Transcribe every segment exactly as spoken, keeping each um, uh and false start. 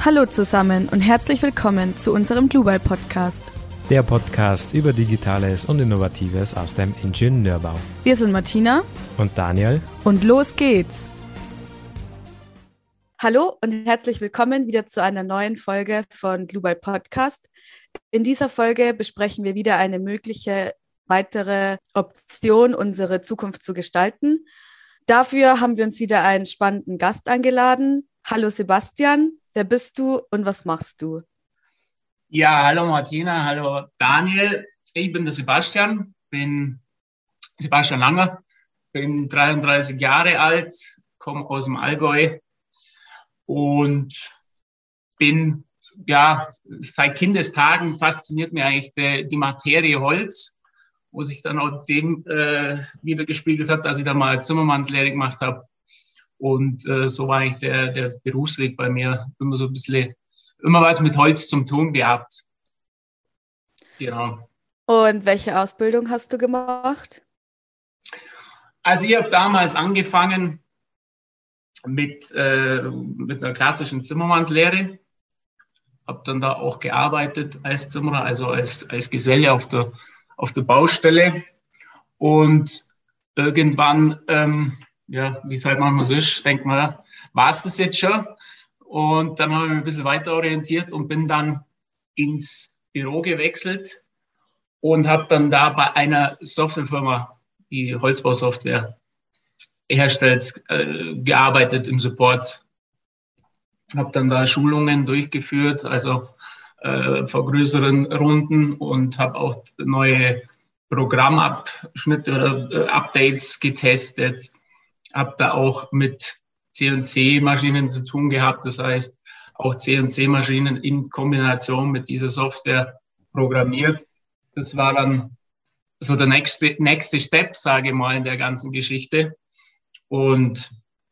Hallo zusammen und herzlich willkommen zu unserem Global Podcast. Der Podcast über Digitales und Innovatives aus dem Ingenieurbau. Wir sind Martina und Daniel und los geht's. Hallo und herzlich willkommen wieder zu einer neuen Folge von Global Podcast. In dieser Folge besprechen wir wieder eine mögliche weitere Option, unsere Zukunft zu gestalten. Dafür haben wir uns wieder einen spannenden Gast eingeladen. Hallo Sebastian, wer bist du und was machst du? Ja, hallo Martina, hallo Daniel. Ich bin der Sebastian, bin Sebastian Langer, bin dreiunddreißig Jahre alt, komme aus dem Allgäu und bin, ja, seit Kindestagen fasziniert mich eigentlich die, die Materie Holz, wo sich dann auch dem äh, wiedergespiegelt hat, dass ich da mal Zimmermannslehre gemacht habe. Und äh, so war eigentlich der, der Berufsweg bei mir immer so ein bisschen, immer was mit Holz zum tun gehabt. Genau. Und welche Ausbildung hast du gemacht? Also ich habe damals angefangen mit, äh, mit einer klassischen Zimmermannslehre. Habe dann da auch gearbeitet als Zimmerer, also als, als Geselle auf der, auf der Baustelle. Und irgendwann... Ähm, ja, wie es halt manchmal so ist, denkt man, ja, war es das jetzt schon? Und dann habe ich mich ein bisschen weiter orientiert und bin dann ins Büro gewechselt und habe dann da bei einer Softwarefirma, die Holzbausoftware herstellt, äh, gearbeitet im Support. Habe dann da Schulungen durchgeführt, also äh, vor größeren Runden und habe auch neue Programmabschnitte oder äh, Updates getestet. Habe da auch mit C N C-Maschinen zu tun gehabt. Das heißt, auch C N C-Maschinen in Kombination mit dieser Software programmiert. Das war dann so der nächste, nächste Step, sage ich mal, in der ganzen Geschichte. Und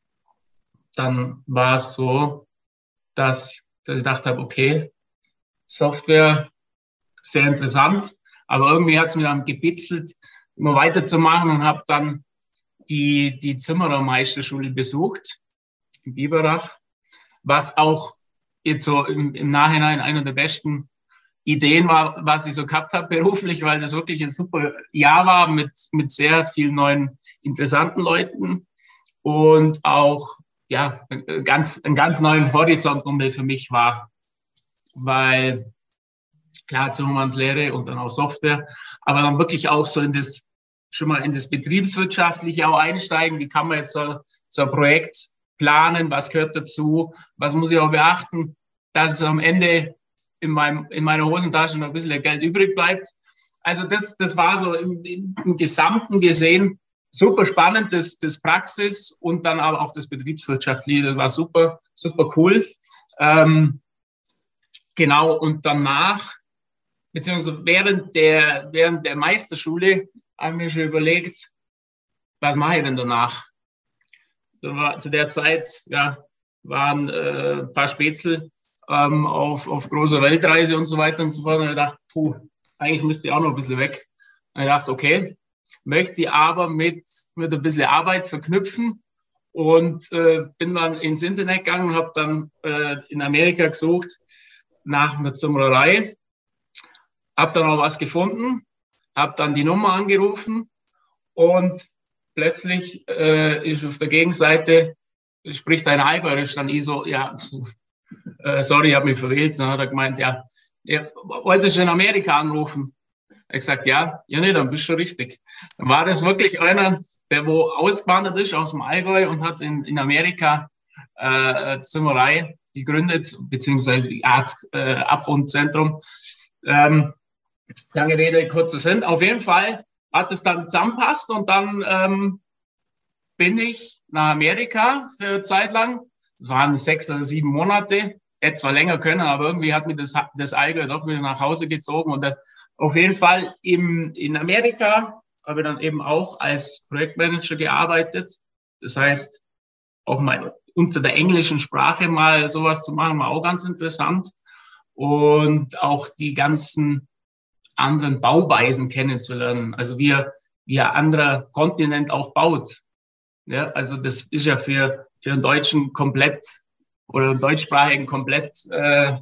dann war es so, dass, dass ich gedacht habe, okay, Software, sehr interessant. Aber irgendwie hat es mir dann gebitzelt, immer weiterzumachen und habe dann die, die Zimmerermeisterschule besucht in Biberach, was auch jetzt so im, im Nachhinein einer der besten Ideen war, was ich so gehabt habe beruflich, weil das wirklich ein super Jahr war mit, mit sehr vielen neuen, interessanten Leuten und auch ja, ganz, einen ganz neuen Horizont für mich war, weil klar, Zimmermannslehre und dann auch Software, aber dann wirklich auch so in das schon mal in das Betriebswirtschaftliche auch einsteigen. Wie kann man jetzt so, so ein Projekt planen? Was gehört dazu? Was muss ich auch beachten, dass es am Ende in, meinem, in meiner Hosentasche noch ein bisschen Geld übrig bleibt? Also das, das war so im, im, im Gesamten gesehen super spannend, das, das Praxis und dann aber auch das Betriebswirtschaftliche. Das war super, super cool. Ähm, genau, und danach, beziehungsweise während der, während der Meisterschule, habe mir schon überlegt, was mache ich denn danach? Da war, zu der Zeit ja, waren äh, ein paar Spätzle ähm, auf, auf großer Weltreise und so weiter und so fort. Und ich dachte, puh, eigentlich müsste ich auch noch ein bisschen weg. Und ich dachte, okay, möchte ich aber mit, mit ein bisschen Arbeit verknüpfen und äh, bin dann ins Internet gegangen und habe dann äh, in Amerika gesucht nach einer Zimmererei. Habe dann auch was gefunden. Habe dann die Nummer angerufen und plötzlich äh, ist auf der Gegenseite, spricht ein Allgäuerisch, dann ich so, ja, äh, sorry, ich habe mich verwählt. Dann hat er gemeint, ja, ja wolltest du in Amerika anrufen? Ich gesagt, ja, ja, nee, dann bist du schon richtig. Dann war das wirklich einer, der wo ausgewandert ist aus dem Allgäu und hat in, in Amerika äh, Zimmerei gegründet, beziehungsweise die Art äh, Ab- und Zentrum. Ähm, Lange Rede, kurzer Sinn. Auf jeden Fall hat es dann zusammenpasst und dann ähm, bin ich nach Amerika für eine Zeit lang. Das waren sechs oder sieben Monate. Hätte zwar länger können, aber irgendwie hat mir das, das Allgäu doch wieder nach Hause gezogen. Und äh, auf jeden Fall im, in Amerika habe ich dann eben auch als Projektmanager gearbeitet. Das heißt, auch mal unter der englischen Sprache mal sowas zu machen, war auch ganz interessant. Und auch die ganzen anderen Bauweisen kennenzulernen, also wie, wie ein anderer Kontinent auch baut. Ja, also das ist ja für, für einen Deutschen komplett oder deutschsprachigen komplett äh,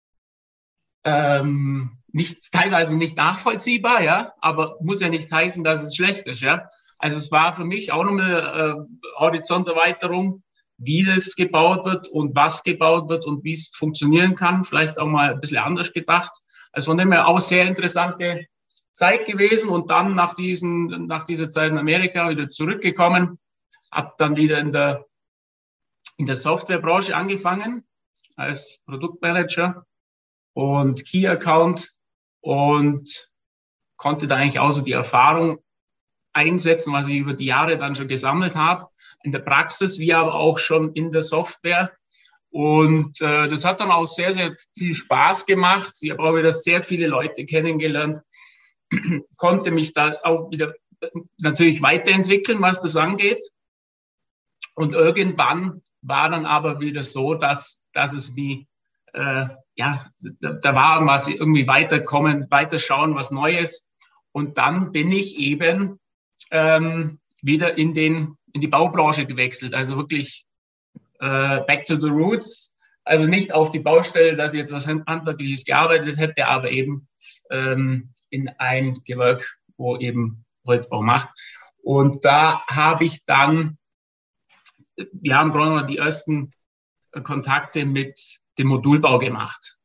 ähm, nicht, teilweise nicht nachvollziehbar, ja, aber muss ja nicht heißen, dass es schlecht ist, ja. Also es war für mich auch noch eine äh, Horizonterweiterung, wie das gebaut wird und was gebaut wird und wie es funktionieren kann, vielleicht auch mal ein bisschen anders gedacht. Also von dem her auch sehr interessante Zeit gewesen und dann nach diesen, nach dieser Zeit in Amerika wieder zurückgekommen, habe dann wieder in der, in der Softwarebranche angefangen als Produktmanager und Key Account und konnte da eigentlich auch so die Erfahrung einsetzen, was ich über die Jahre dann schon gesammelt habe, in der Praxis wie aber auch schon in der Software. Und äh, das hat dann auch sehr, sehr viel Spaß gemacht. Ich habe auch wieder sehr viele Leute kennengelernt, konnte mich da auch wieder natürlich weiterentwickeln, was das angeht. Und irgendwann war dann aber wieder so, dass, dass es wie, äh, ja, da, da war was irgendwie weiterkommen, weiterschauen, was Neues. Und dann bin ich eben ähm, wieder in den, in die Baubranche gewechselt. Also wirklich äh, back to the roots. Also nicht auf die Baustelle, dass ich jetzt was Handwerkliches gearbeitet hätte, aber eben ähm, in ein Gewerk, wo eben Holzbau macht. Und da habe ich dann, wir haben gerade noch die ersten Kontakte mit dem Modulbau gemacht.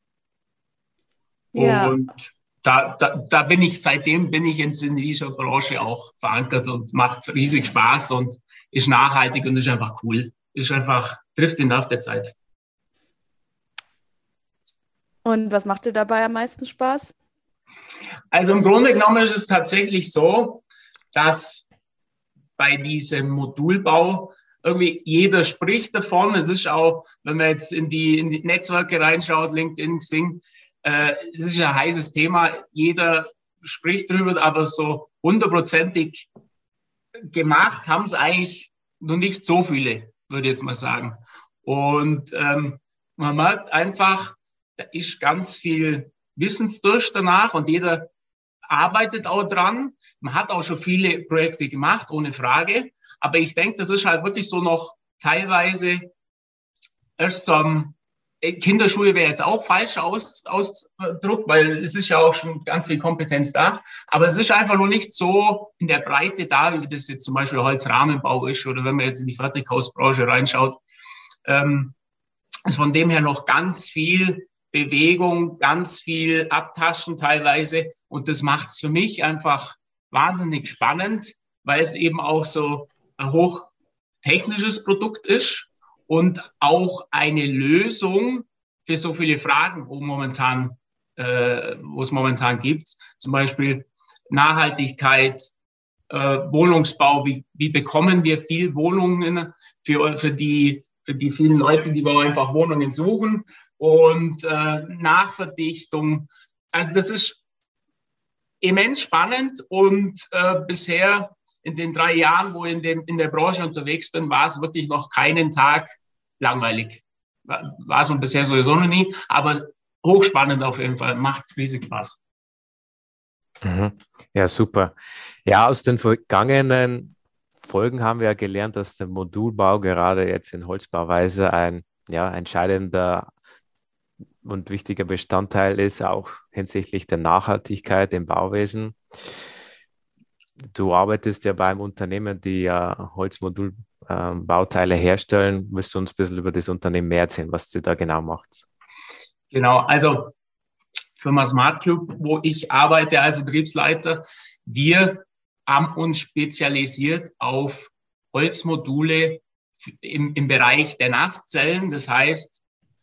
Ja. Und da, da, da bin ich, seitdem bin ich in dieser Branche auch verankert und macht riesig Spaß und ist nachhaltig und ist einfach cool. Ist einfach, trifft den Nerv der Zeit. Und was macht dir dabei am meisten Spaß? Also im Grunde genommen ist es tatsächlich so, dass bei diesem Modulbau irgendwie jeder spricht davon. Es ist auch, wenn man jetzt in die, in die Netzwerke reinschaut, LinkedIn, Xing, äh, es ist ein heißes Thema. Jeder spricht drüber, aber so hundertprozentig gemacht haben es eigentlich noch nicht so viele, würde ich jetzt mal sagen. Und ähm, man merkt einfach, da ist ganz viel Wissensdurst danach und jeder arbeitet auch dran. Man hat auch schon viele Projekte gemacht, ohne Frage. Aber ich denke, das ist halt wirklich so noch teilweise erst ähm, Kinderschuhe wäre jetzt auch falsch aus, ausdruckt, weil es ist ja auch schon ganz viel Kompetenz da. Aber es ist einfach noch nicht so in der Breite da, wie das jetzt zum Beispiel Holzrahmenbau ist oder wenn man jetzt in die Fertighausbranche reinschaut. Ähm, ist von dem her noch ganz viel Bewegung, ganz viel Abtaschen teilweise. Und das macht es für mich einfach wahnsinnig spannend, weil es eben auch so ein hochtechnisches Produkt ist und auch eine Lösung für so viele Fragen, wo momentan, äh, wo es momentan gibt. Zum Beispiel Nachhaltigkeit, äh, Wohnungsbau. Wie, wie bekommen wir viel Wohnungen für, für die, für die vielen Leute, die wir einfach Wohnungen suchen? Und äh, Nachverdichtung. Also das ist immens spannend und äh, bisher in den drei Jahren, wo ich in, dem, in der Branche unterwegs bin, war es wirklich noch keinen Tag langweilig. War, war es bisher sowieso noch nie, aber hochspannend auf jeden Fall, macht riesig Spaß. Mhm. Ja, super. Ja, aus den vergangenen Folgen haben wir ja gelernt, dass der Modulbau gerade jetzt in Holzbauweise ein ja, entscheidender und wichtiger Bestandteil ist, auch hinsichtlich der Nachhaltigkeit im Bauwesen. Du arbeitest ja beim Unternehmen, die ja Holzmodulbauteile ähm, herstellen. Willst du uns ein bisschen über das Unternehmen mehr erzählen, was sie da genau macht? Genau, also Firma Smart Cube, wo ich arbeite als Betriebsleiter, wir haben uns spezialisiert auf Holzmodule im, im Bereich der Nasszellen. Das heißt,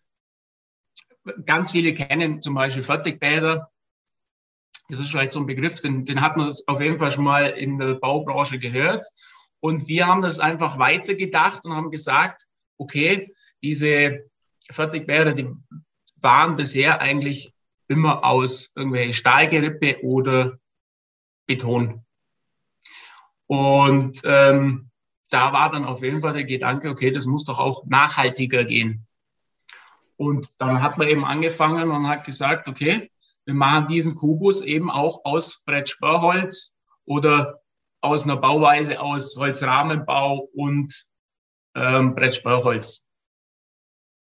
ganz viele kennen zum Beispiel Fertigbäder. Das ist vielleicht so ein Begriff, den, den hat man auf jeden Fall schon mal in der Baubranche gehört. Und wir haben das einfach weitergedacht und haben gesagt, okay, diese Fertigbäder, die waren bisher eigentlich immer aus irgendwelche Stahlgerippe oder Beton. Und ähm, da war dann auf jeden Fall der Gedanke, okay, das muss doch auch nachhaltiger gehen. Und dann hat man eben angefangen und hat gesagt, okay, wir machen diesen Kubus eben auch aus Brettsperrholz oder aus einer Bauweise aus Holzrahmenbau und ähm, Brettsperrholz.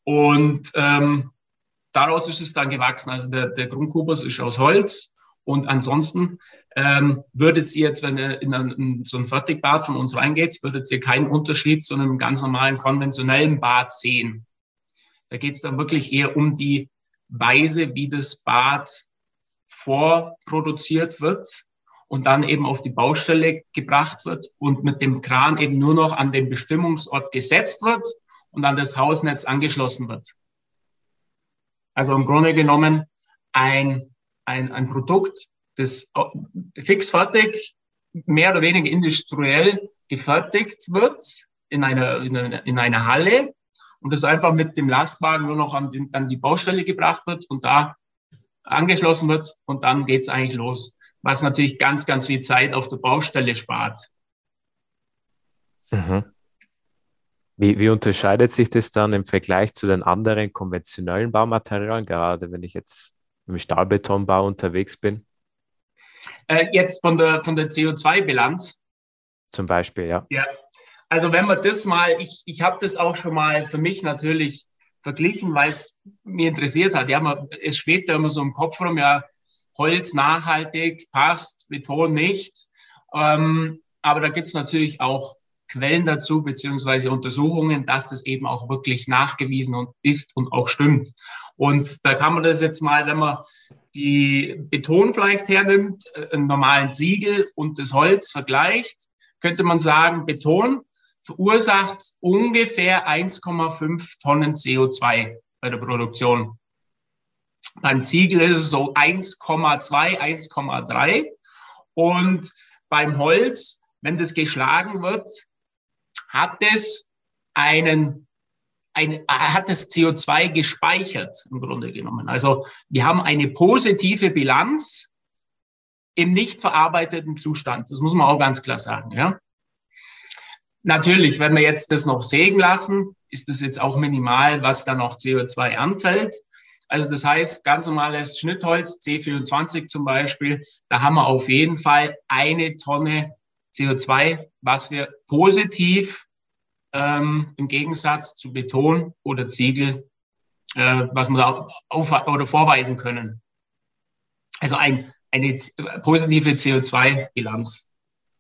Und ähm, daraus ist es dann gewachsen. Also der, der Grundkubus ist aus Holz. Und ansonsten ähm, würdet ihr jetzt, wenn ihr in, ein, in so ein Fertigbad von uns reingeht, würdet ihr keinen Unterschied zu einem ganz normalen konventionellen Bad sehen. Da geht es dann wirklich eher um die Weise, wie das Bad vorproduziert wird und dann eben auf die Baustelle gebracht wird und mit dem Kran eben nur noch an den Bestimmungsort gesetzt wird und an das Hausnetz angeschlossen wird. Also im Grunde genommen ein, ein, ein Produkt, das fix fertig, mehr oder weniger industriell gefertigt wird in einer, in einer, in einer Halle und das einfach mit dem Lastwagen nur noch an die, an die Baustelle gebracht wird und da angeschlossen wird und dann geht's eigentlich los, was natürlich ganz, ganz viel Zeit auf der Baustelle spart. Mhm. Wie, wie unterscheidet sich das dann im Vergleich zu den anderen konventionellen Baumaterialien, gerade wenn ich jetzt im Stahlbetonbau unterwegs bin? Äh, jetzt von der, von der C O zwei Bilanz. Zum Beispiel, ja. Ja, also wenn man das mal, ich, ich habe das auch schon mal für mich natürlich verglichen, weil es mir interessiert hat. Ja, man, es schwebt ja immer so im Kopf rum, ja, Holz nachhaltig, passt, Beton nicht. Ähm, aber da gibt es natürlich auch Quellen dazu, beziehungsweise Untersuchungen, dass das eben auch wirklich nachgewiesen ist und auch stimmt. Und da kann man das jetzt mal, wenn man die Beton vielleicht hernimmt, einen normalen Ziegel und das Holz vergleicht, könnte man sagen, Beton verursacht ungefähr eins Komma fünf Tonnen C O zwei bei der Produktion. Beim Ziegel ist es so eins Komma zwei, eins Komma drei. Und beim Holz, wenn das geschlagen wird, hat es einen, ein, hat das C O zwei gespeichert, im Grunde genommen. Also wir haben eine positive Bilanz im nicht verarbeiteten Zustand. Das muss man auch ganz klar sagen, ja. Natürlich, wenn wir jetzt das noch sägen lassen, ist das jetzt auch minimal, was da noch C O zwei anfällt. Also das heißt, ganz normales Schnittholz, C vierundzwanzig zum Beispiel, da haben wir auf jeden Fall eine Tonne C O zwei, was wir positiv ähm, im Gegensatz zu Beton oder Ziegel, äh, was wir da auf, oder vorweisen können. Also ein, eine positive C O zwei Bilanz.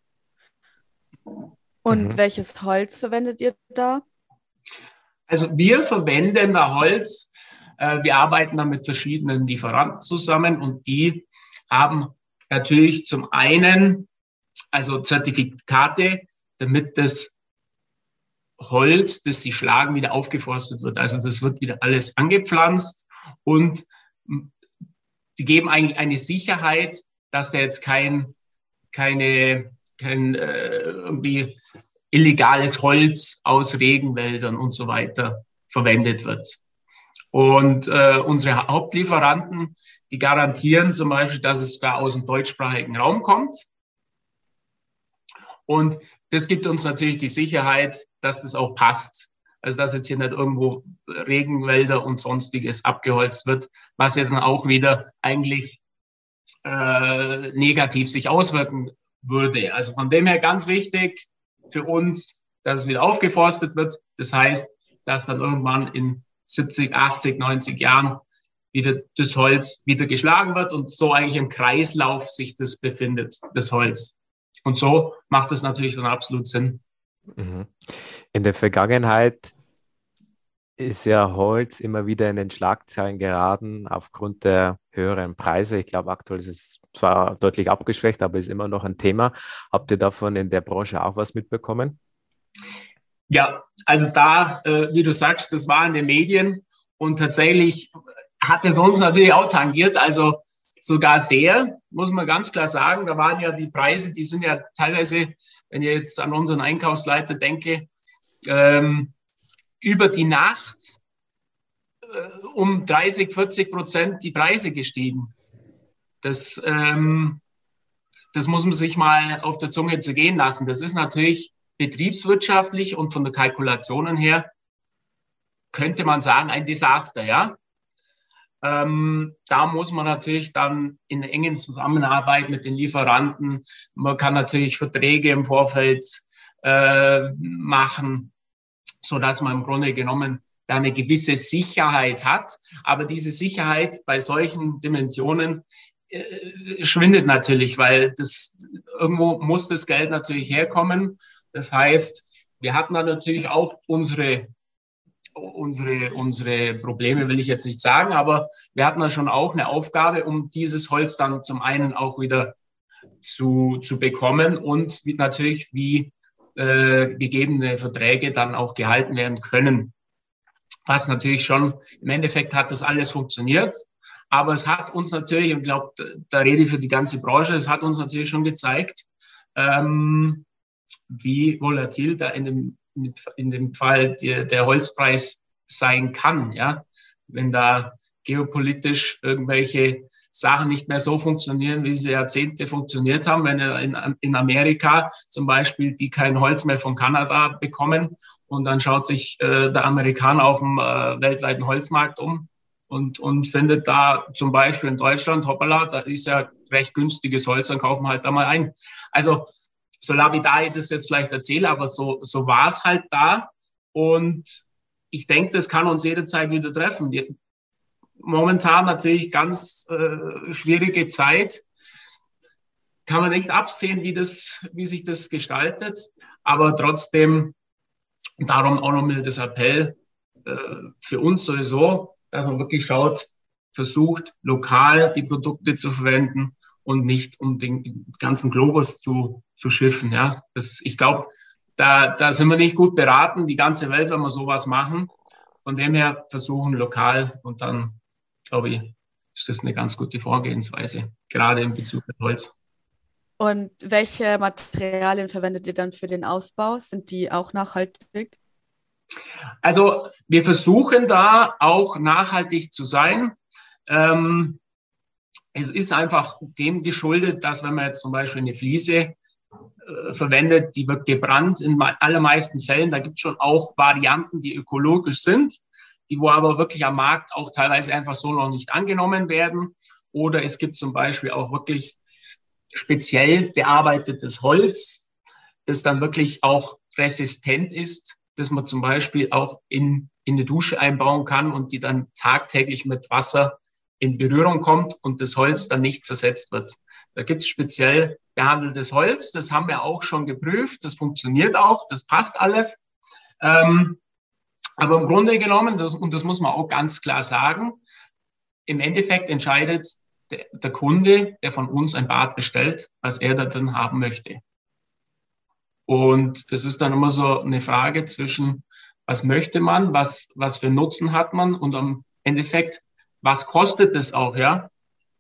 Und Mhm. welches Holz verwendet ihr da? Also wir verwenden da Holz. Äh, wir arbeiten da mit verschiedenen Lieferanten zusammen und die haben natürlich zum einen also Zertifikate, damit das Holz, das sie schlagen, wieder aufgeforstet wird. Also das wird wieder alles angepflanzt und die geben eigentlich eine Sicherheit, dass da jetzt kein, keine, kein äh, irgendwie illegales Holz aus Regenwäldern und so weiter verwendet wird. Und äh, unsere Hauptlieferanten, die garantieren zum Beispiel, dass es da aus dem deutschsprachigen Raum kommt. Und das gibt uns natürlich die Sicherheit, dass das auch passt. Also dass jetzt hier nicht irgendwo Regenwälder und Sonstiges abgeholzt wird, was ja dann auch wieder eigentlich äh, negativ sich auswirken würde. Also von dem her ganz wichtig für uns, dass es wieder aufgeforstet wird. Das heißt, dass dann irgendwann in siebzig, achtzig, neunzig Jahren wieder das Holz wieder geschlagen wird und so eigentlich im Kreislauf sich das befindet, das Holz. Und so macht es natürlich dann absolut Sinn. In der Vergangenheit ist ja Holz immer wieder in den Schlagzeilen geraten aufgrund der höheren Preise. Ich glaube, aktuell ist es zwar deutlich abgeschwächt, aber ist immer noch ein Thema. Habt ihr davon in der Branche auch was mitbekommen? Ja, also da, äh, wie du sagst, das war in den Medien und tatsächlich hat es uns natürlich auch tangiert, also sogar sehr, muss man ganz klar sagen. Da waren ja die Preise, die sind ja teilweise, wenn ich jetzt an unseren Einkaufsleiter denke, ähm, über die Nacht äh, um dreißig, vierzig Prozent die Preise gestiegen. Das, ähm, das muss man sich mal auf der Zunge zergehen lassen. Das ist natürlich betriebswirtschaftlich und von der Kalkulationen her könnte man sagen, ein Desaster, ja. Ähm, da muss man natürlich dann in engen Zusammenarbeit mit den Lieferanten, man kann natürlich Verträge im Vorfeld äh, machen, so dass man im Grunde genommen da eine gewisse Sicherheit hat. Aber diese Sicherheit bei solchen Dimensionen äh, schwindet natürlich, weil das irgendwo muss das Geld natürlich herkommen. Das heißt, wir hatten da natürlich auch unsere Unsere, unsere Probleme will ich jetzt nicht sagen, aber wir hatten da schon auch eine Aufgabe, um dieses Holz dann zum einen auch wieder zu, zu bekommen und wie, natürlich, wie äh, gegebene Verträge dann auch gehalten werden können. Was natürlich schon, im Endeffekt hat das alles funktioniert, aber es hat uns natürlich, und ich glaube, da rede ich für die ganze Branche, es hat uns natürlich schon gezeigt, ähm, wie volatil da in dem in dem Fall der, der Holzpreis sein kann, ja, wenn da geopolitisch irgendwelche Sachen nicht mehr so funktionieren, wie sie Jahrzehnte funktioniert haben, wenn in, in Amerika zum Beispiel die kein Holz mehr von Kanada bekommen und dann schaut sich äh, der Amerikaner auf dem äh, weltweiten Holzmarkt um und, und findet da zum Beispiel in Deutschland, hoppala, da ist ja recht günstiges Holz, dann kaufen wir halt da mal ein. Also so lapidar ich das jetzt vielleicht erzähle, aber so, so war es halt da. Und ich denke, das kann uns jederzeit wieder treffen. Die, momentan natürlich ganz äh, schwierige Zeit. Kann man nicht absehen, wie, das, wie sich das gestaltet. Aber trotzdem, darum auch nochmal das Appell äh, für uns sowieso, dass man wirklich schaut, versucht, lokal die Produkte zu verwenden und nicht um den ganzen Globus zu, zu schiffen. Ja, das, ich glaube, da, da sind wir nicht gut beraten, die ganze Welt, wenn wir sowas machen. Von dem her versuchen lokal und dann, glaube ich, ist das eine ganz gute Vorgehensweise, gerade in Bezug auf Holz. Und welche Materialien verwendet ihr dann für den Ausbau? Sind die auch nachhaltig? Also wir versuchen da auch nachhaltig zu sein. Ähm, Es ist einfach dem geschuldet, dass wenn man jetzt zum Beispiel eine Fliese äh, verwendet, die wird gebrannt in allermeisten Fällen. Da gibt es schon auch Varianten, die ökologisch sind, die wo aber wirklich am Markt auch teilweise einfach so noch nicht angenommen werden. Oder es gibt zum Beispiel auch wirklich speziell bearbeitetes Holz, das dann wirklich auch resistent ist, das man zum Beispiel auch in, in eine Dusche einbauen kann und die dann tagtäglich mit Wasser in Berührung kommt und das Holz dann nicht zersetzt wird. Da gibt es speziell behandeltes Holz, das haben wir auch schon geprüft, das funktioniert auch, das passt alles. Ähm, aber im Grunde genommen, das, und das muss man auch ganz klar sagen, im Endeffekt entscheidet der, der Kunde, der von uns ein Bad bestellt, was er da drin haben möchte. Und das ist dann immer so eine Frage zwischen, was möchte man, was, was für Nutzen hat man und am Endeffekt, was kostet das auch, ja?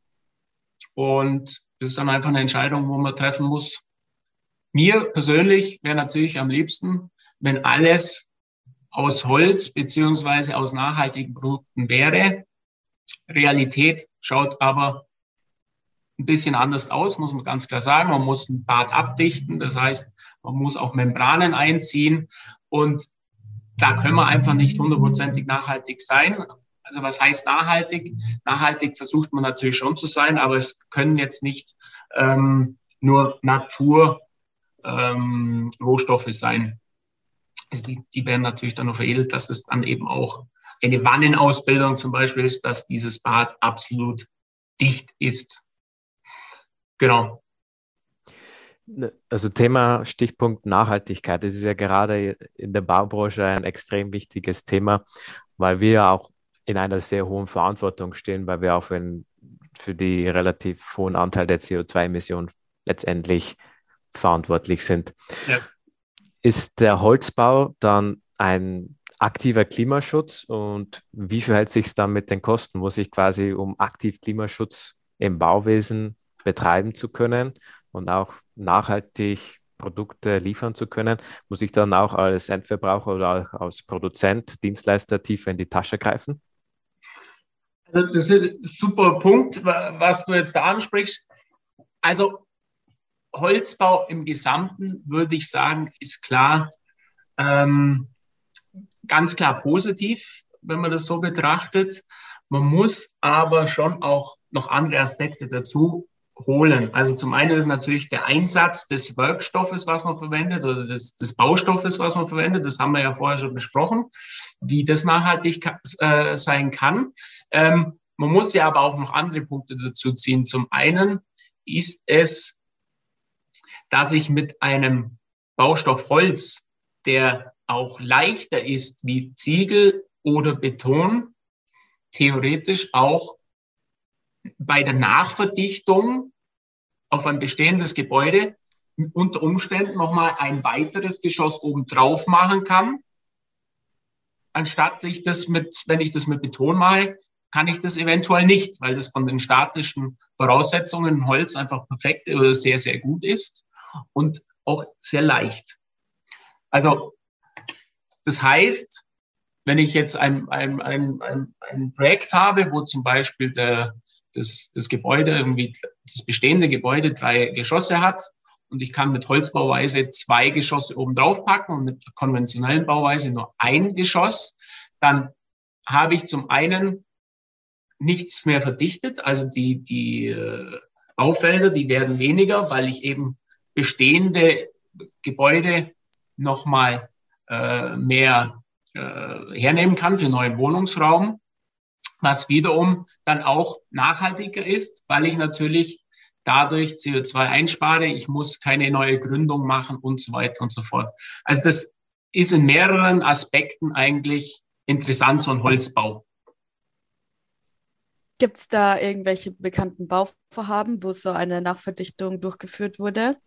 Und das ist dann einfach eine Entscheidung, wo man treffen muss. Mir persönlich wäre natürlich am liebsten, wenn alles aus Holz beziehungsweise aus nachhaltigen Produkten wäre. Realität schaut aber ein bisschen anders aus, muss man ganz klar sagen. Man muss ein Bad abdichten, das heißt, man muss auch Membranen einziehen und da können wir einfach nicht hundertprozentig nachhaltig sein. Also was heißt nachhaltig? Nachhaltig versucht man natürlich schon zu sein, aber es können jetzt nicht ähm, nur Natur ähm, Rohstoffe sein. Also die, die werden natürlich dann noch veredelt, dass es dann eben auch eine Wannenausbildung zum Beispiel ist, dass dieses Bad absolut dicht ist. Genau. Also Thema Stichpunkt Nachhaltigkeit, das ist ja gerade in der Baubranche ein extrem wichtiges Thema, weil wir ja auch in einer sehr hohen Verantwortung stehen, weil wir auch für, ein, für die relativ hohen Anteil der C O zwei Emissionen letztendlich verantwortlich sind. Ja. Ist der Holzbau dann ein aktiver Klimaschutz und wie verhält sich es dann mit den Kosten? Muss ich quasi, um aktiv Klimaschutz im Bauwesen betreiben zu können und auch nachhaltig Produkte liefern zu können, muss ich dann auch als Endverbraucher oder auch als Produzent, Dienstleister tiefer in die Tasche greifen? Also das ist ein super Punkt, was du jetzt da ansprichst. Also Holzbau im Gesamten, würde ich sagen, ist klar, ähm, ganz klar positiv, wenn man das so betrachtet. Man muss aber schon auch noch andere Aspekte dazu holen. Also zum einen ist natürlich der Einsatz des Werkstoffes, was man verwendet, oder des, des Baustoffes, was man verwendet. Das haben wir ja vorher schon besprochen, wie das nachhaltig äh, sein kann. Ähm, man muss ja aber auch noch andere Punkte dazu ziehen. Zum einen ist es, dass ich mit einem Baustoff Holz, der auch leichter ist wie Ziegel oder Beton, theoretisch auch bei der Nachverdichtung auf ein bestehendes Gebäude unter Umständen nochmal ein weiteres Geschoss oben drauf machen kann. Anstatt ich das mit, wenn ich das mit Beton mache, kann ich das eventuell nicht, weil das von den statischen Voraussetzungen im Holz einfach perfekt oder sehr, sehr gut ist und auch sehr leicht. Also, das heißt, wenn ich jetzt ein, ein, ein, ein, ein Projekt habe, wo zum Beispiel der, das, das Gebäude, irgendwie das bestehende Gebäude drei Geschosse hat und ich kann mit Holzbauweise zwei Geschosse oben drauf packen und mit konventionellen Bauweise nur ein Geschoss, dann habe ich zum einen nichts mehr verdichtet, also die, die äh, Baufelder, die werden weniger, weil ich eben bestehende Gebäude nochmal äh, mehr äh, hernehmen kann für neuen Wohnungsraum, was wiederum dann auch nachhaltiger ist, weil ich natürlich dadurch C O zwei einspare, ich muss keine neue Gründung machen und so weiter und so fort. Also das ist in mehreren Aspekten eigentlich interessant, so ein Holzbau. Gibt es da irgendwelche bekannten Bauvorhaben, wo so eine Nachverdichtung durchgeführt wurde?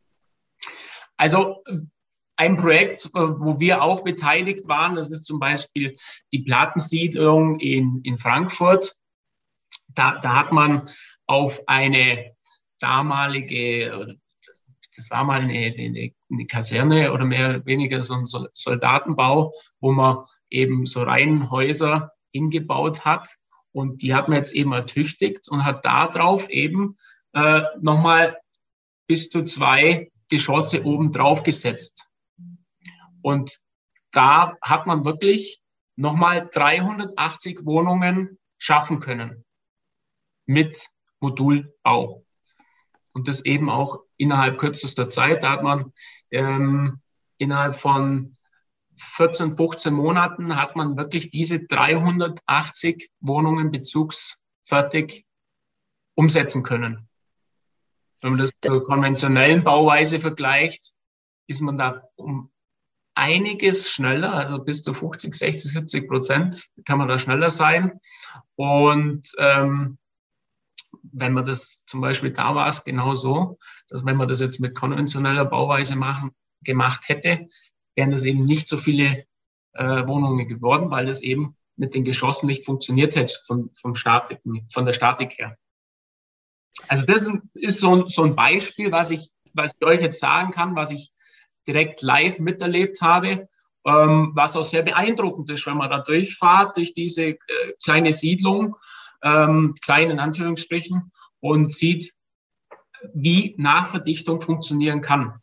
Also ein Projekt, wo wir auch beteiligt waren, das ist zum Beispiel die Plattensiedlung in, in Frankfurt. Da, da hat man auf eine damalige, das war mal eine, eine, eine Kaserne oder mehr oder weniger so ein Soldatenbau, wo man eben so Reihenhäuser hingebaut hat. Und die hat man jetzt eben ertüchtigt und hat da drauf eben äh, nochmal bis zu zwei Geschosse oben drauf gesetzt. Und da hat man wirklich nochmal dreihundertachtzig Wohnungen schaffen können mit Modulbau. Und das eben auch innerhalb kürzester Zeit. Da hat man ähm, innerhalb von vierzehn, fünfzehn Monaten hat man wirklich diese dreihundertachtzig Wohnungen bezugsfertig umsetzen können. Wenn man das zur konventionellen Bauweise vergleicht, ist man da um einiges schneller, also bis zu fünfzig, sechzig, siebzig Prozent kann man da schneller sein. Und ähm, wenn man das zum Beispiel, da war es genau so, dass wenn man das jetzt mit konventioneller Bauweise machen, gemacht hätte, wären das eben nicht so viele äh, Wohnungen geworden, weil das eben mit den Geschossen nicht funktioniert hätte von, vom Statik, von der Statik her. Also das ist so, so ein Beispiel, was ich, was ich euch jetzt sagen kann, was ich direkt live miterlebt habe, ähm, was auch sehr beeindruckend ist, wenn man da durchfahrt, durch diese äh, kleine Siedlung, ähm, klein in Anführungsstrichen, und sieht, wie Nachverdichtung funktionieren kann.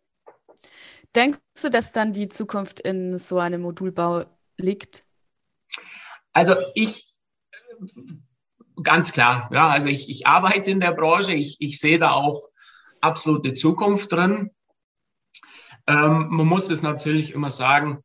Denkst du, dass dann die Zukunft in so einem Modulbau liegt? Also ich, ganz klar, ja, also ich, ich arbeite in der Branche, ich, ich sehe da auch absolute Zukunft drin. Ähm, man muss es natürlich immer sagen,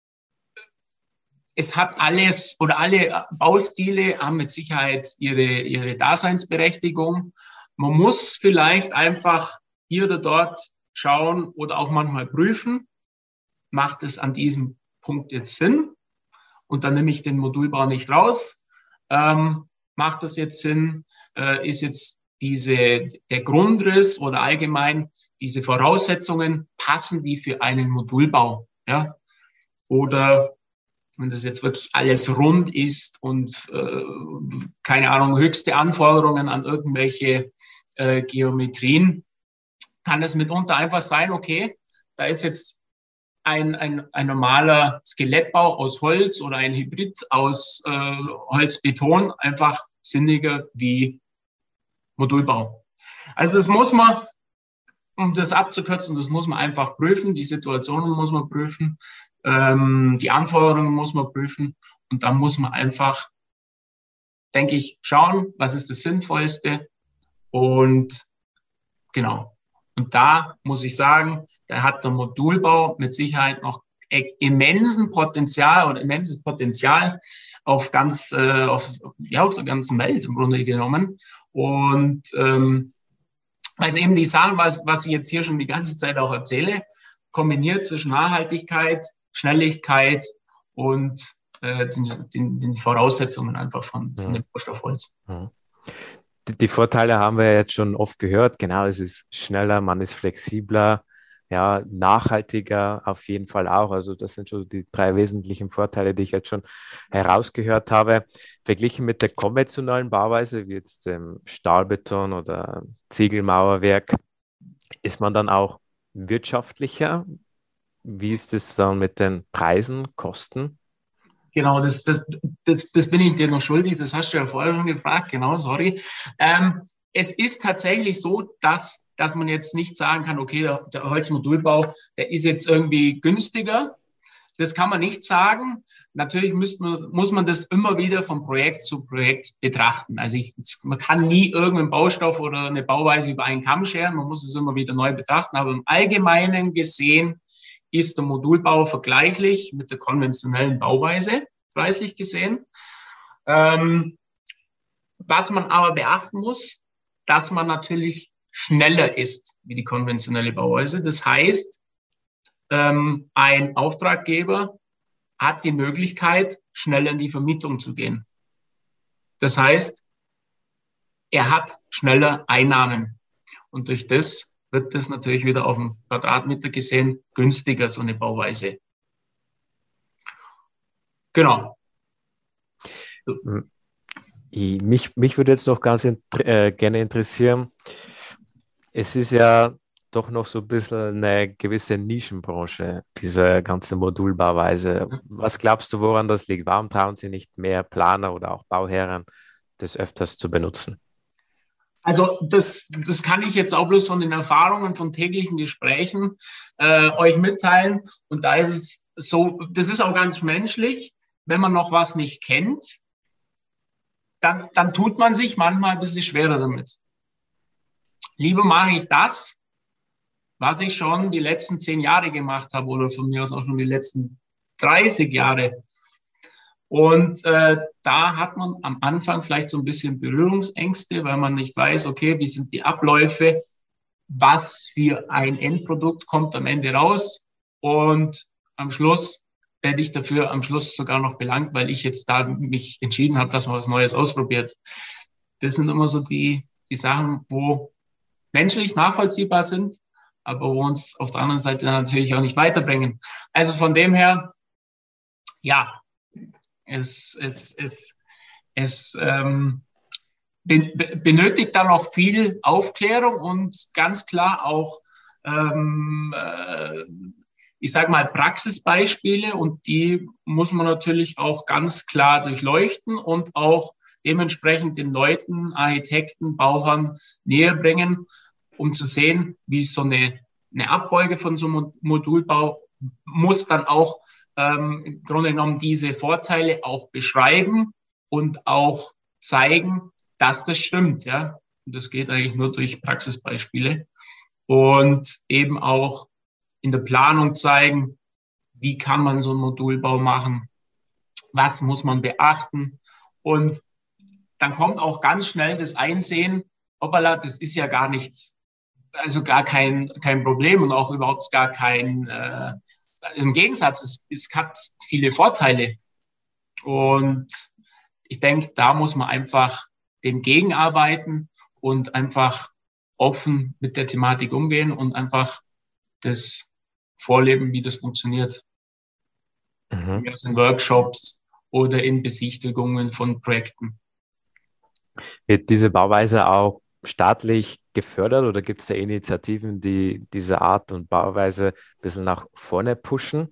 es hat alles oder alle Baustile haben mit Sicherheit ihre, ihre Daseinsberechtigung. Man muss vielleicht einfach hier oder dort schauen oder auch manchmal prüfen, macht es an diesem Punkt jetzt Sinn? Und dann nehme ich den Modulbau nicht raus. Ähm, macht das jetzt Sinn? Äh, ist jetzt diese, der Grundriss oder allgemein diese Voraussetzungen passen die für einen Modulbau? Ja? Oder wenn das jetzt wirklich alles rund ist und äh, keine Ahnung, höchste Anforderungen an irgendwelche äh, Geometrien, kann es mitunter einfach sein, okay, da ist jetzt ein, ein, ein normaler Skelettbau aus Holz oder ein Hybrid aus äh, Holz-Beton einfach sinniger wie Modulbau. Also das muss man, um das abzukürzen, das muss man einfach prüfen, die Situationen muss man prüfen, ähm, die Anforderungen muss man prüfen und dann muss man einfach, denke ich, schauen, was ist das Sinnvollste und Genau. Und da muss ich sagen, da hat der Modulbau mit Sicherheit noch immensen Potenzial oder immenses Potenzial auf ganz, äh, auf, ja, auf der ganzen Welt im Grunde genommen. Und ähm, also eben die Sachen, was, was ich jetzt hier schon die ganze Zeit auch erzähle, kombiniert zwischen Nachhaltigkeit, Schnelligkeit und äh, den, den, den Voraussetzungen einfach von, von dem Baustoffholz. Mhm. Die, die Vorteile haben wir jetzt schon oft gehört. Genau, es ist schneller, man ist flexibler, ja, nachhaltiger auf jeden Fall auch. Also das sind schon die drei wesentlichen Vorteile, die ich jetzt schon herausgehört habe. Verglichen mit der konventionellen Bauweise, wie jetzt dem Stahlbeton oder Ziegelmauerwerk, ist man dann auch wirtschaftlicher. Wie ist es dann mit den Preisen, Kosten? Genau, das, das, das, das bin ich dir noch schuldig. Das hast du ja vorher schon gefragt. Genau, sorry. Ähm, es ist tatsächlich so, dass, dass man jetzt nicht sagen kann, okay, der, der Holzmodulbau, der ist jetzt irgendwie günstiger. Das kann man nicht sagen. Natürlich müsste man, muss man das immer wieder von Projekt zu Projekt betrachten. Also ich, man kann nie irgendeinen Baustoff oder eine Bauweise über einen Kamm scheren. Man muss es immer wieder neu betrachten. Aber im Allgemeinen gesehen ist der Modulbau vergleichlich mit der konventionellen Bauweise, preislich gesehen. Ähm, was man aber beachten muss, dass man natürlich schneller ist wie die konventionelle Bauweise. Das heißt, ähm, ein Auftraggeber hat die Möglichkeit, schneller in die Vermietung zu gehen. Das heißt, er hat schneller Einnahmen. Und durch das wird das natürlich wieder auf den Quadratmeter gesehen günstiger, so eine Bauweise. Genau. Ich, mich, mich würde jetzt noch ganz int äh, gerne interessieren, es ist ja doch noch so ein bisschen eine gewisse Nischenbranche, diese ganze Modulbauweise. Was glaubst du, woran das liegt? Warum trauen Sie nicht mehr Planer oder auch Bauherren, das öfters zu benutzen? Also das, das kann ich jetzt auch bloß von den Erfahrungen von täglichen Gesprächen äh, euch mitteilen. Und da ist es so, das ist auch ganz menschlich, wenn man noch was nicht kennt, dann, dann tut man sich manchmal ein bisschen schwerer damit. Lieber mache ich das, was ich schon die letzten zehn Jahre gemacht habe oder von mir aus auch schon die letzten dreißig Jahre. Und äh, da hat man am Anfang vielleicht so ein bisschen Berührungsängste, weil man nicht weiß, okay, wie sind die Abläufe, was für ein Endprodukt kommt am Ende raus. Und am Schluss werde ich dafür am Schluss sogar noch belangt, weil ich jetzt da mich entschieden habe, dass man was Neues ausprobiert. Das sind immer so die, die Sachen, wo menschlich nachvollziehbar sind, aber wo uns auf der anderen Seite natürlich auch nicht weiterbringen. Also von dem her, ja, Es, es, es, es ähm, be, benötigt dann auch viel Aufklärung und ganz klar auch, ähm, äh, ich sage mal, Praxisbeispiele, und die muss man natürlich auch ganz klar durchleuchten und auch dementsprechend den Leuten, Architekten, Bauherren näher bringen, um zu sehen, wie so eine, eine Abfolge von so einem Modulbau muss dann auch Ähm, im Grunde genommen diese Vorteile auch beschreiben und auch zeigen, dass das stimmt. Ja? Und das geht eigentlich nur durch Praxisbeispiele und eben auch in der Planung zeigen, wie kann man so einen Modulbau machen, was muss man beachten, und dann kommt auch ganz schnell das Einsehen, hoppala, das ist ja gar nichts, also gar kein, kein Problem und auch überhaupt gar kein äh, Im Gegensatz, es, es hat viele Vorteile. Und ich denke, da muss man einfach dem gegenarbeiten und einfach offen mit der Thematik umgehen und einfach das vorleben, wie das funktioniert. Mhm. In Workshops oder in Besichtigungen von Projekten. Wird diese Bauweise auch staatlich gefördert oder gibt es da Initiativen, die diese Art und Bauweise ein bisschen nach vorne pushen?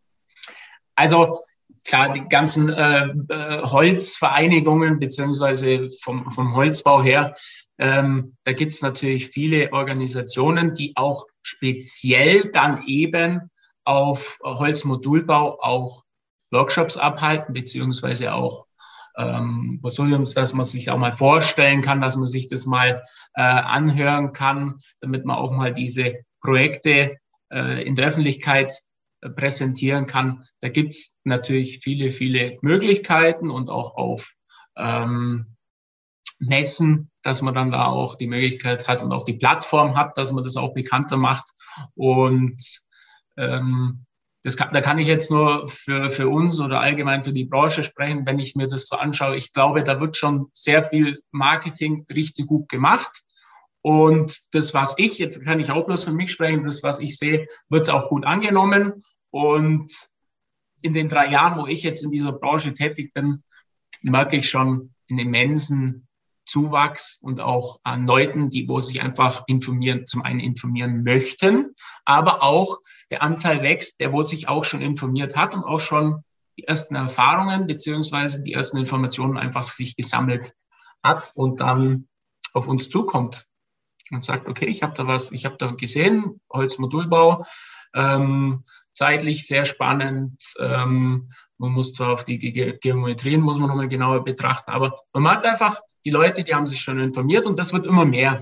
Also klar, die ganzen äh, Holzvereinigungen beziehungsweise vom, vom Holzbau her, ähm, da gibt es natürlich viele Organisationen, die auch speziell dann eben auf Holzmodulbau auch Workshops abhalten beziehungsweise auch ähm, Bosoliums, dass man sich auch mal vorstellen kann, dass man sich das mal äh, anhören kann, damit man auch mal diese Projekte äh, in der Öffentlichkeit äh, präsentieren kann. Da gibt's natürlich viele, viele Möglichkeiten und auch auf ähm, Messen, dass man dann da auch die Möglichkeit hat und auch die Plattform hat, dass man das auch bekannter macht. Und ähm, das kann, da kann ich jetzt nur für, für uns oder allgemein für die Branche sprechen, wenn ich mir das so anschaue. Ich glaube, da wird schon sehr viel Marketing richtig gut gemacht. Und das, was ich, jetzt kann ich auch bloß für mich sprechen, das, was ich sehe, wird es auch gut angenommen. Und in den drei Jahren, wo ich jetzt in dieser Branche tätig bin, merke ich schon einen immensen Zuwachs und auch an Leuten, die, wo sich einfach informieren, zum einen informieren möchten, aber auch der Anteil wächst, der wo sich auch schon informiert hat und auch schon die ersten Erfahrungen beziehungsweise die ersten Informationen einfach sich gesammelt hat und dann auf uns zukommt und sagt, okay, ich habe da was, ich habe da gesehen, Holzmodulbau, ähm, zeitlich sehr spannend. Ähm, man muss zwar auf die Ge- Geometrien, muss man nochmal genauer betrachten, aber man merkt einfach, die Leute, die haben sich schon informiert und das wird immer mehr.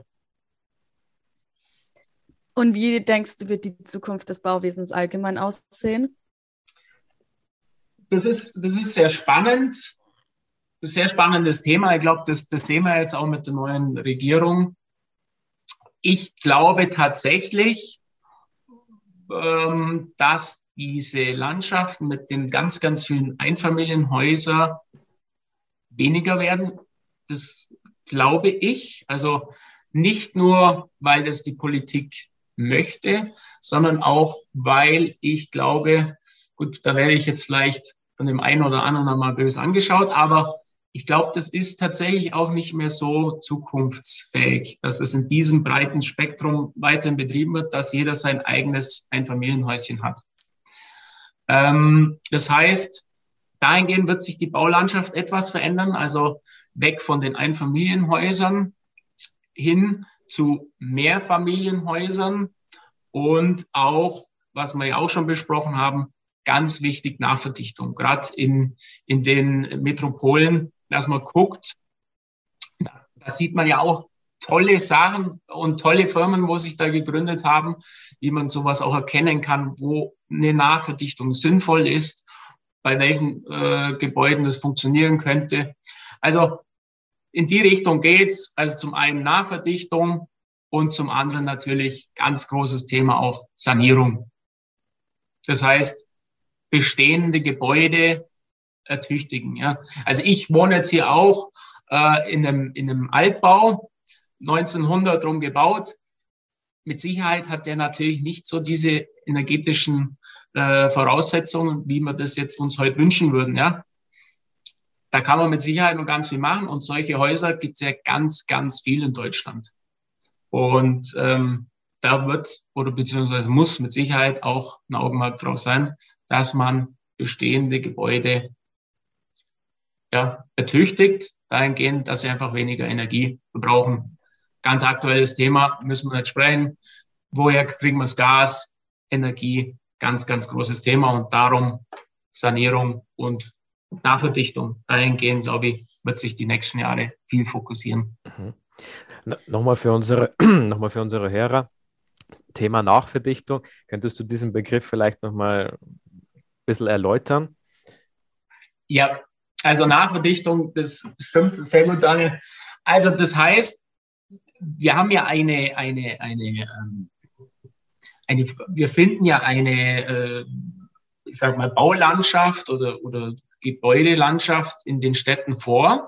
Und wie denkst du, wird die Zukunft des Bauwesens allgemein aussehen? Das ist, das ist sehr spannend. Das ist ein sehr spannendes Thema. Ich glaube, das, das sehen wir jetzt auch mit der neuen Regierung. Ich glaube tatsächlich, ähm, dass diese Landschaften mit den ganz, ganz vielen Einfamilienhäusern weniger werden. Das glaube ich. Also nicht nur, weil das die Politik möchte, sondern auch, weil ich glaube, gut, da werde ich jetzt vielleicht von dem einen oder anderen mal böse angeschaut, aber ich glaube, das ist tatsächlich auch nicht mehr so zukunftsfähig, dass es in diesem breiten Spektrum weiterhin betrieben wird, dass jeder sein eigenes Einfamilienhäuschen hat. Ähm, das heißt, dahingehend wird sich die Baulandschaft etwas verändern, also weg von den Einfamilienhäusern hin zu Mehrfamilienhäusern und auch, was wir ja auch schon besprochen haben, ganz wichtig Nachverdichtung, gerade in, in den Metropolen, dass man guckt, da sieht man ja auch tolle Sachen und tolle Firmen, wo sich da gegründet haben, wie man sowas auch erkennen kann, wo eine Nachverdichtung sinnvoll ist, bei welchen äh, Gebäuden das funktionieren könnte. Also in die Richtung geht's. Also zum einen Nachverdichtung und zum anderen natürlich ganz großes Thema auch Sanierung. Das heißt, bestehende Gebäude ertüchtigen. Ja. Also ich wohne jetzt hier auch äh, in einem, in einem Altbau, neunzehnhundert rum gebaut. Mit Sicherheit hat der natürlich nicht so diese energetischen äh, Voraussetzungen, wie wir das jetzt uns heute wünschen würden. Ja. Da kann man mit Sicherheit noch ganz viel machen und solche Häuser gibt es ja ganz, ganz viel in Deutschland. Und ähm, da wird oder beziehungsweise muss mit Sicherheit auch ein Augenmerk drauf sein, dass man bestehende Gebäude ja, ertüchtigt, dahingehend, dass sie einfach weniger Energie verbrauchen. Ganz aktuelles Thema, müssen wir nicht sprechen. Woher kriegen wir das Gas? Energie, ganz, ganz großes Thema und darum Sanierung und Nachverdichtung. Dahingehend, glaube ich, wird sich die nächsten Jahre viel fokussieren. Mhm. Nochmal für unsere, nochmal für unsere Hörer, Thema Nachverdichtung. Könntest du diesen Begriff vielleicht nochmal ein bisschen erläutern? Ja, also Nachverdichtung, das stimmt sehr gut, Daniel. Also das heißt, wir haben ja eine, eine, eine, eine wir finden ja eine, ich sage mal, Baulandschaft oder, oder Gebäudelandschaft in den Städten vor.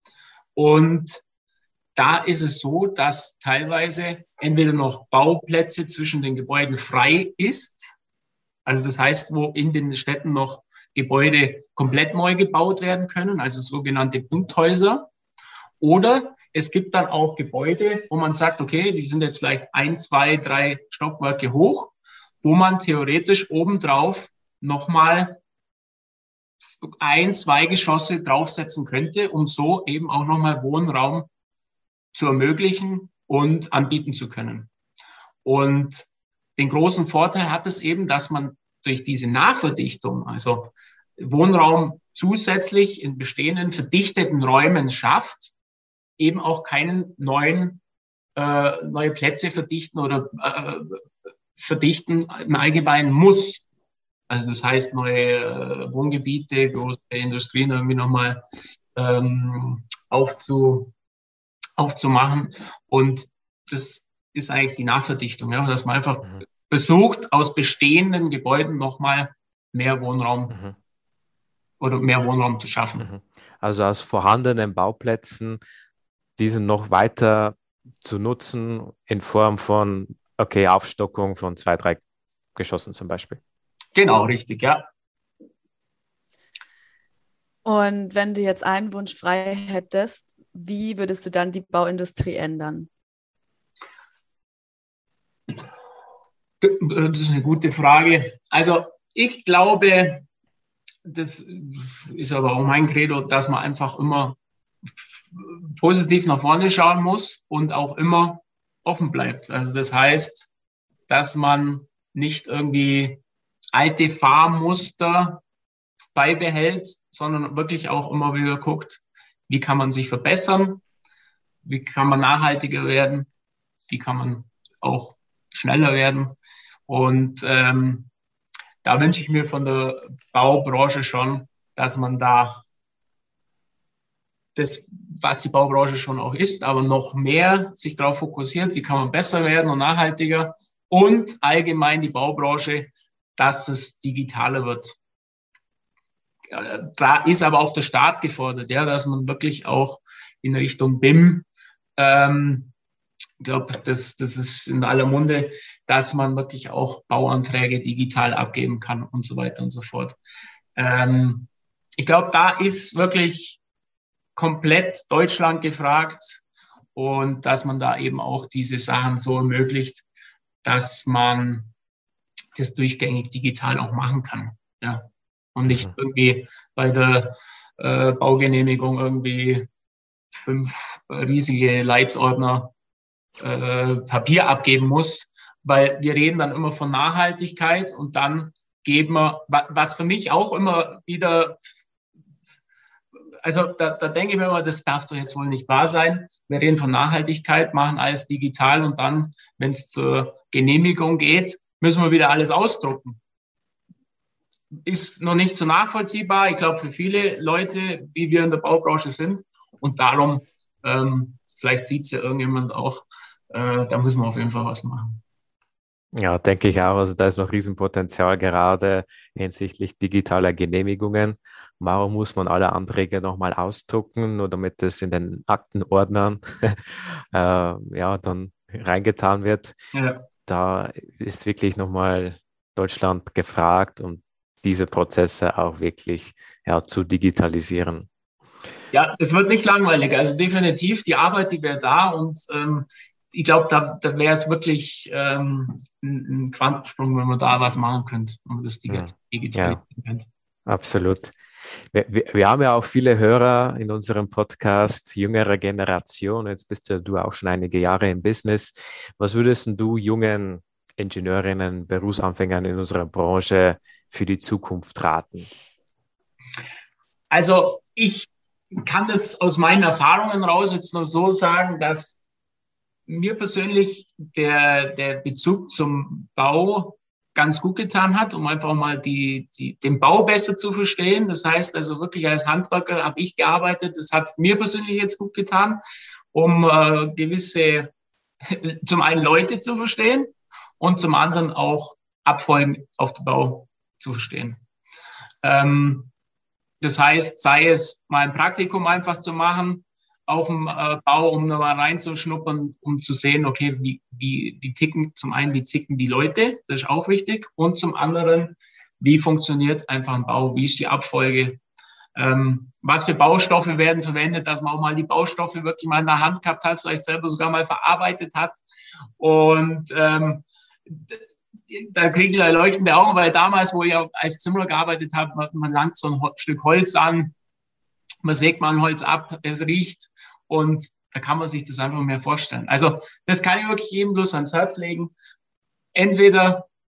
Und da ist es so, dass teilweise entweder noch Bauplätze zwischen den Gebäuden frei ist. Also das heißt, wo in den Städten noch Gebäude komplett neu gebaut werden können, also sogenannte Punkthäuser. Oder es gibt dann auch Gebäude, wo man sagt, okay, die sind jetzt vielleicht ein, zwei, drei Stockwerke hoch, wo man theoretisch obendrauf nochmal ein, zwei Geschosse draufsetzen könnte, um so eben auch nochmal Wohnraum zu ermöglichen und anbieten zu können. Und den großen Vorteil hat es eben, dass man durch diese Nachverdichtung, also Wohnraum zusätzlich in bestehenden verdichteten Räumen schafft, eben auch keinen neuen, äh, neue Plätze verdichten oder äh, verdichten im Allgemeinen muss. Also das heißt, neue äh, Wohngebiete, große Industrien irgendwie nochmal ähm, aufzu, aufzumachen. Und das ist eigentlich die Nachverdichtung, ja, dass man einfach mhm. versucht, aus bestehenden Gebäuden nochmal mehr Wohnraum mhm. oder mehr Wohnraum zu schaffen. Mhm. Also aus vorhandenen Bauplätzen diesen noch weiter zu nutzen in Form von, okay, Aufstockung von zwei, drei Geschossen zum Beispiel. Genau, richtig, ja. Und wenn du jetzt einen Wunsch frei hättest, wie würdest du dann die Bauindustrie ändern? Das ist eine gute Frage. Also ich glaube, das ist aber auch mein Credo, dass man einfach immer positiv nach vorne schauen muss und auch immer offen bleibt. Also das heißt, dass man nicht irgendwie alte Fahrmuster beibehält, sondern wirklich auch immer wieder guckt, wie kann man sich verbessern, wie kann man nachhaltiger werden, wie kann man auch schneller werden. Und ähm, da wünsche ich mir von der Baubranche schon, dass man da das, was die Baubranche schon auch ist, aber noch mehr sich darauf fokussiert, wie kann man besser werden und nachhaltiger und allgemein die Baubranche, dass es digitaler wird. Da ist aber auch der Staat gefordert, ja, dass man wirklich auch in Richtung B I M, ähm, ich glaube, das, das ist in aller Munde, dass man wirklich auch Bauanträge digital abgeben kann und so weiter und so fort. Ähm, ich glaube, da ist wirklich komplett Deutschland gefragt und dass man da eben auch diese Sachen so ermöglicht, dass man das durchgängig digital auch machen kann. Ja. Und nicht irgendwie bei der äh, Baugenehmigung irgendwie fünf riesige Leitsordner äh, Papier abgeben muss, weil wir reden dann immer von Nachhaltigkeit und dann geben wir, was für mich auch immer wieder, also da, da denke ich mir immer, das darf doch jetzt wohl nicht wahr sein. Wir reden von Nachhaltigkeit, machen alles digital und dann, wenn es zur Genehmigung geht, müssen wir wieder alles ausdrucken. Ist noch nicht so nachvollziehbar, ich glaube, für viele Leute, wie wir in der Baubranche sind. Und darum, ähm, vielleicht sieht es ja irgendjemand auch, äh, da muss man auf jeden Fall was machen. Ja, denke ich auch. Also da ist noch Riesenpotenzial, gerade hinsichtlich digitaler Genehmigungen. Warum muss man alle Anträge nochmal ausdrucken, nur damit es in den Aktenordnern äh, ja, dann reingetan wird? Ja. Da ist wirklich nochmal Deutschland gefragt, um diese Prozesse auch wirklich ja, zu digitalisieren. Ja, es wird nicht langweilig. Also definitiv, die Arbeit, die wäre da und ähm, ich glaube, da, da wäre es wirklich ähm, ein, ein Quantensprung, wenn man da was machen könnte, wenn man das digitalisieren ja, könnte. Absolut. Wir, wir, wir haben ja auch viele Hörer in unserem Podcast, jüngere Generation. Jetzt bist ja du auch schon einige Jahre im Business. Was würdest du jungen Ingenieurinnen, Berufsanfängern in unserer Branche für die Zukunft raten? Also ich kann das aus meinen Erfahrungen raus jetzt nur so sagen, dass mir persönlich der, der Bezug zum Bau ganz gut getan hat, um einfach mal die, die, den Bau besser zu verstehen. Das heißt also wirklich als Handwerker habe ich gearbeitet. Das hat mir persönlich jetzt gut getan, um äh, gewisse, zum einen Leute zu verstehen und zum anderen auch Abfolgen auf dem Bau zu verstehen. Ähm, das heißt, sei es mal ein Praktikum einfach zu machen auf dem äh, Bau, um da mal reinzuschnuppern, um zu sehen, okay, wie, wie, wie ticken, zum einen, wie ticken die Leute, das ist auch wichtig, und zum anderen, wie funktioniert einfach ein Bau, wie ist die Abfolge, ähm, was für Baustoffe werden verwendet, dass man auch mal die Baustoffe wirklich mal in der Hand gehabt hat, vielleicht selber sogar mal verarbeitet hat und ähm, da kriege ich leuchtende Augen, weil damals, wo ich als Zimmerer gearbeitet habe, man langt so ein Stück Holz an, man sägt mal ein Holz ab, es riecht und da kann man sich das einfach mehr vorstellen. Also das kann ich wirklich jedem bloß ans Herz legen. Entweder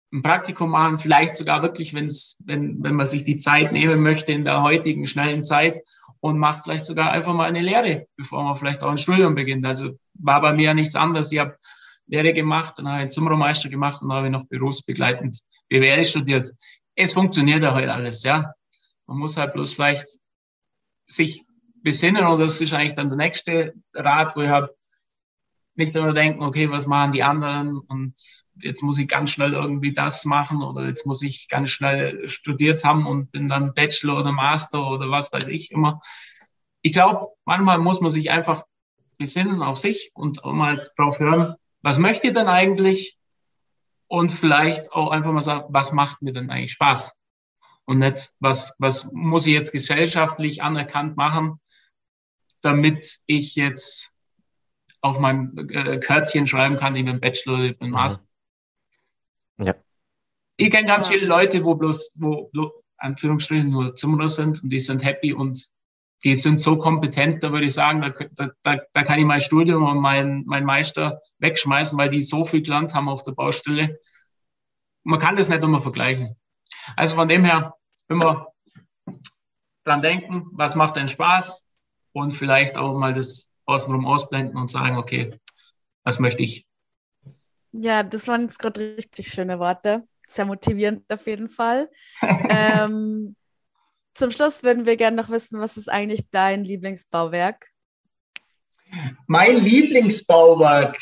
ein Praktikum machen, vielleicht sogar wirklich, wenn's, wenn, wenn man sich die Zeit nehmen möchte in der heutigen schnellen Zeit und macht vielleicht sogar einfach mal eine Lehre, bevor man vielleicht auch ein Studium beginnt. Also war bei mir ja nichts anderes. Ich habe Lehre gemacht, dann habe ich einen Zimmermeister gemacht und dann habe ich noch berufsbegleitend B W L studiert. Es funktioniert ja heute alles, ja. Man muss halt bloß vielleicht sich besinnen, und das ist eigentlich dann der nächste Rat, wo ich habe, nicht immer denken, okay, was machen die anderen und jetzt muss ich ganz schnell irgendwie das machen oder jetzt muss ich ganz schnell studiert haben und bin dann Bachelor oder Master oder was weiß ich immer. Ich glaube, manchmal muss man sich einfach besinnen auf sich und auch mal drauf hören, was möchte ich denn eigentlich, und vielleicht auch einfach mal sagen, was macht mir denn eigentlich Spaß und nicht, was, was muss ich jetzt gesellschaftlich anerkannt machen, damit ich jetzt auf meinem äh, Kärtchen schreiben kann, ich bin Bachelor, ich bin Master. Ja. Ich kenne ganz viele Leute, wo bloß, wo, wo Anführungsstrichen nur Zimmerer sind und die sind happy und die sind so kompetent, da würde ich sagen, da, da, da kann ich mein Studium und mein, mein Meister wegschmeißen, weil die so viel gelernt haben auf der Baustelle. Man kann das nicht immer vergleichen. Also von dem her immer dran denken, was macht denn Spaß, und vielleicht auch mal das außenrum ausblenden und sagen, okay, was möchte ich? Ja, das waren jetzt gerade richtig schöne Worte. Sehr motivierend auf jeden Fall. ähm, zum Schluss würden wir gerne noch wissen, was ist eigentlich dein Lieblingsbauwerk? Mein Lieblingsbauwerk?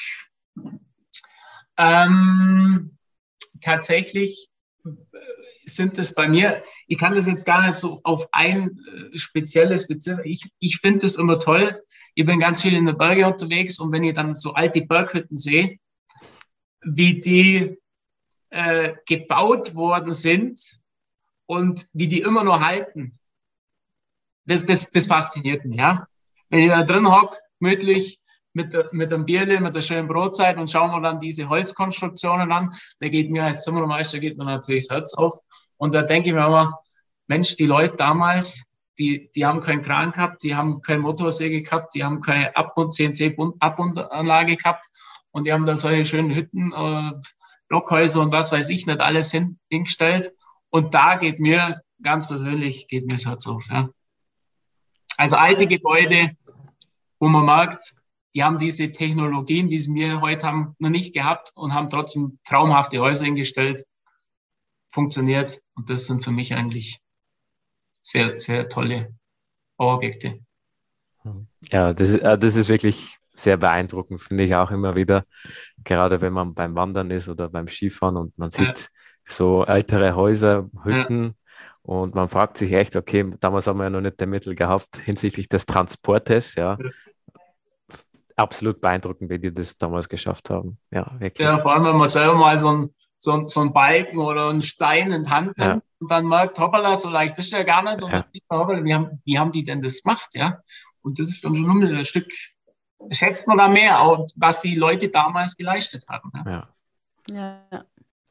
Ähm, tatsächlich sind es bei mir, ich kann das jetzt gar nicht so auf ein äh, spezielles beziehen. Ich, ich finde es immer toll. Ich bin ganz viel in den Bergen unterwegs, und wenn ich dann so alte Berghütten sehe, wie die äh, gebaut worden sind und wie die immer noch halten, das, das, das fasziniert mich. Ja? Wenn ich da drin hocke, gemütlich, mit, der, mit einem Bierle, mit der schönen Brotzeit, und schauen wir dann diese Holzkonstruktionen an, da geht mir als Zimmermeister geht mir natürlich das Herz auf. Und da denke ich mir immer, Mensch, die Leute damals, die, die haben keinen Kran gehabt, die haben keine Motorsäge gehabt, die haben keine Ab- und C N C-Abbundanlage gehabt, und die haben da solche schönen Hütten, äh, Blockhäuser und was weiß ich nicht alles hin, hingestellt. Und da geht mir ganz persönlich, geht mir das Herz auf. Ja. Also alte Gebäude, wo man merkt, die haben diese Technologien, wie sie wir heute haben, noch nicht gehabt und haben trotzdem traumhafte Häuser hingestellt, funktioniert. Und das sind für mich eigentlich sehr, sehr tolle Bauobjekte. Ja, das, ist- äh, das ist wirklich sehr beeindruckend, finde ich auch immer wieder. Gerade wenn man beim Wandern ist oder beim Skifahren und man Ja. sieht so ältere Häuser, Ja. Hütten, und man fragt sich echt, okay, damals haben wir ja noch nicht die Mittel gehabt hinsichtlich des Transportes, ja. Ja. Absolut beeindruckend, wie die das damals geschafft haben. Ja, wirklich. Ja, vor allem, wenn man selber mal so ein so, ein- so einen Balken oder einen Stein in die Hand nimmt Ja. und dann merkt, hoppala, so leicht ist der gar nicht. Und Ja. dann sieht man, hoppala, wie haben, wie haben die denn das gemacht? Ja? Und das ist dann schon nochmal ein Stück, schätzt man da mehr, auch, was die Leute damals geleistet haben. Ja? Ja. Ja.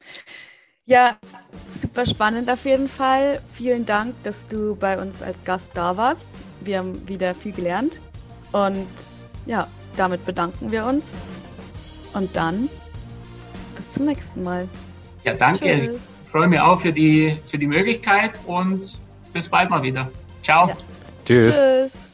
Ja, super spannend auf jeden Fall. Vielen Dank, dass du bei uns als Gast da warst. Wir haben wieder viel gelernt. Und ja, damit bedanken wir uns. Und dann bis zum nächsten Mal. Ja, danke. Tschüss. Ich freue mich auch für die, für die Möglichkeit und bis bald mal wieder. Ciao. Ja. Tschüss. Tschüss.